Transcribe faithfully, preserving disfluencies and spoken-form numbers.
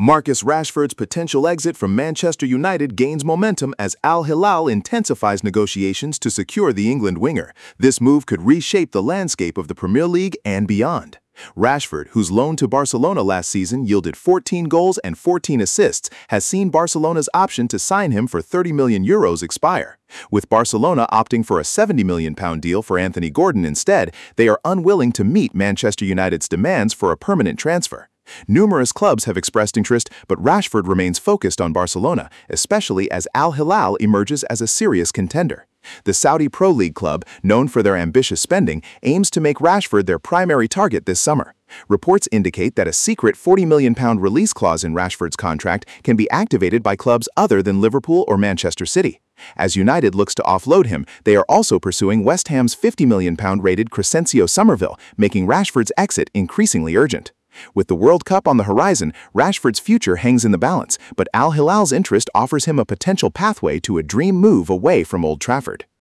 Marcus Rashford's potential exit from Manchester United gains momentum as Al Hilal intensifies negotiations to secure the England winger. This move could reshape the landscape of the Premier League and beyond. Rashford, whose loan to Barcelona last season yielded fourteen goals and fourteen assists, has seen Barcelona's option to sign him for thirty million euros expire. With Barcelona opting for a seventy million pound deal for Anthony Gordon instead, they are unwilling to meet Manchester United's demands for a permanent transfer. Numerous clubs have expressed interest, but Rashford remains focused on Barcelona, especially as Al Hilal emerges as a serious contender. The Saudi Pro League club, known for their ambitious spending, aims to make Rashford their primary target this summer. Reports indicate that a secret forty million pound release clause in Rashford's contract can be activated by clubs other than Liverpool or Manchester City. As United looks to offload him, they are also pursuing West Ham's fifty million pound rated Crescencio Somerville, making Rashford's exit increasingly urgent. With the World Cup on the horizon, Rashford's future hangs in the balance, but Al Hilal's interest offers him a potential pathway to a dream move away from Old Trafford.